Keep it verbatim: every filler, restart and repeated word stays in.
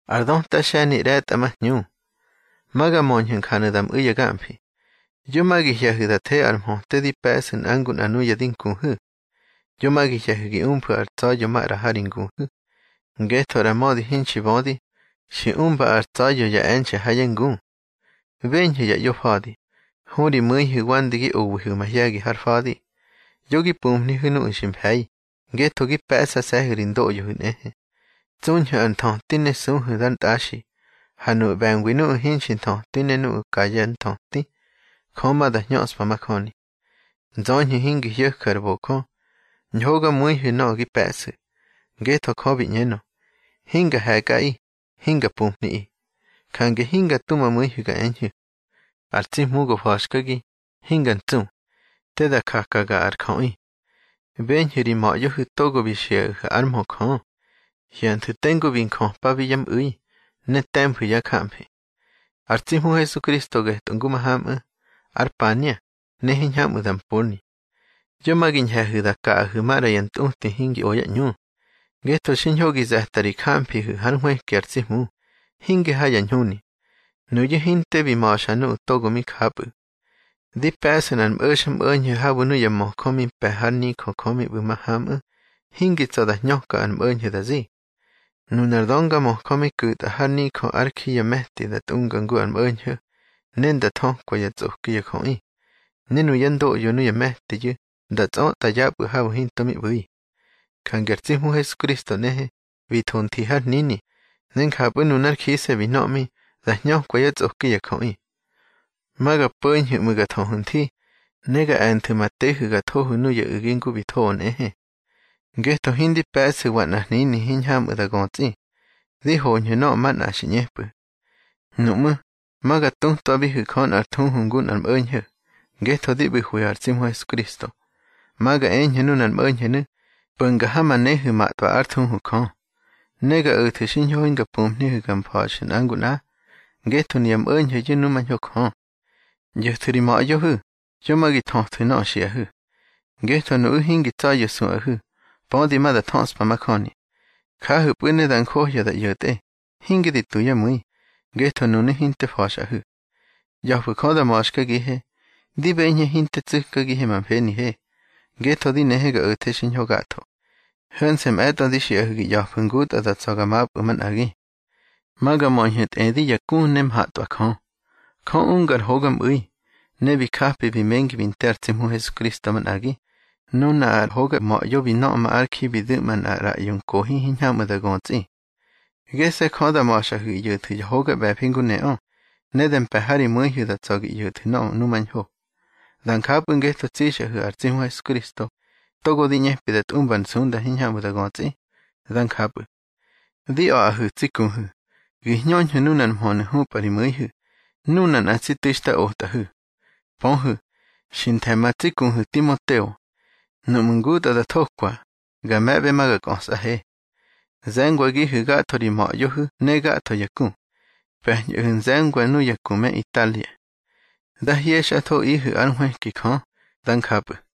Ardon ta shani ret ama nyu. Maga monyen kanadam uya gampi. Yo magi yahuda te almo te di pesen angun anuya din kunhu. Yo magi yahugi umpu artayo mara harin kunhu. Geto ramodi hinchi bodi. Shi umba artayo ya enche hayengun. Venye ya yo fadi. Huri muihi wandigi uwuhu mahyagi har fadi. Yogi pumni hunu ushim hai. Geto gi pesa sahirin do yo hunehe. Zunha anton tine sunhu dan tashi. Hanu bangwinu hinchin ton tine nu kayan ton ti. Koma da nyos pamakoni. Zonhi hingi yeh karboko. Nyoga muihi no gi pesa. Geto kobi nyeno. Hinga hagai. Hinga pumni i. Kange hinga tuma muihi ga enyu. Arti mugo fashkagi. Hingan tum. Teda kakaga arkoi. Benhiri ma yohu togo bishia armo kon. Hiantu tengo bin kon pabiyam ui. Ne tempu ya kampi. Artimu Jesucristo gehtunguma hamu. Arpania. Ne hinyamu dampurni. Yo magin yahuda ka humara yantunti hingi oya nyu. Geto shinyogi zahtari kampi hu hanwe kertimu. Hingi haya nyuni. Nuye hinte bimasha nu togo mi kabu. Di pesenan usham unye habu nu yamo komi pehani ko komi bumahamu. Hingi tsoda nyoka an unye da zi. Nunardonga mo komi kuta hani ko arki ya mehti dat ungangu an unye. Nenda ton kwa ya tsuki ya koi. Ninu yendo yonu ya mehti yu. Dat o tayabu habu hintomi bui. Kangertimu Jesucristo nehe. Vitonti har nini. Nen habu nunar kise binomi. Da nyo kwa ya tsuki ya koi. Maga punye mga tohunti. Nega ante matehu ga tohu nu ya ugingu bito nehe. Geto hindi pese wana nini hinhamu da gonti. Diho nye no man ashinyepu. Numu. Maga tung tobi hukon artung hungun al unye. Geto dibu hui artimu Jesucristo. Maga enye nun al unye nu. Bunga hama nehu matwa artung hukon. Nega utu shinyo inga pumni hugam pashin anguna. Geto niyam unye yu numan hukon. Yohturi ma yohu. Yomagi tontu no shiahu. Geto nu hingi tayo suahu. Podi mada tons pamakoni. Kahu pune dan kohya da yote. Hingi di tuya mui. Geto nuni hinte fashahu. Yahu koda mashka gihe. Di benye hinte tsuka gihe mampeni he. Geto di nehega ute shinyo gato. Hönsem eto di shiahu gi yapungut ada tsoga mabu man agi. Maga monhet edi yakun nem hatwa kon. Kon ungar hogam ui. Nebi kapi bi mengi bin tertimu Jesucristo man agi. Nuna ar hoga ma yo bi no ma arki bi du man ara yung kohi hinyamu da gonzi. Gese koda ma shahu yutu ya hoga bepingu neo. Neden pehari muihu da tsogi yutu no numan ho. Dan kapun geto tsishahu artimu Jesucristo. Togo di nyepi dat umban sunda hinyamu da gonzi. Dan kapu. Di o ahu tsikunhu. Gihnyon nunan mhone hu pari muihu. Nunan atsitishta otahu. Ponhu. Shintema tsikunhu Timoteo. Numunguta da tokwa. Gamebe maga konsahe. Zengwa gihu gato ri ma yohu ne gato yakun. Pehnyohun zengwa nu yakume Italia. Da hiesha to ihu anwe kikon. Dan kapu.